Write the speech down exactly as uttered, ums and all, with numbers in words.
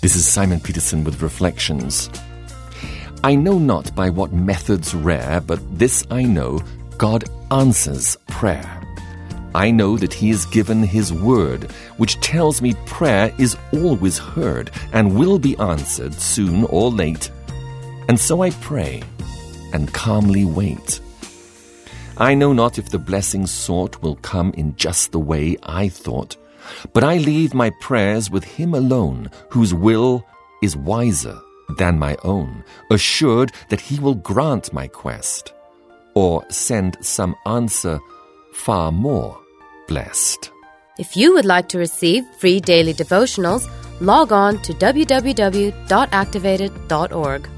This is Simon Peterson with Reflections. I know not by what methods rare, but this I know, God answers prayer. I know that He has given His word, which tells me prayer is always heard and will be answered soon or late. And so I pray and calmly wait. I know not if the blessing sought will come in just the way I thought, but I leave my prayers with Him alone, whose will is wiser than my own, assured that He will grant my quest, or send some answer far more blessed. If you would like to receive free daily devotionals, log on to w w w dot activated dot org.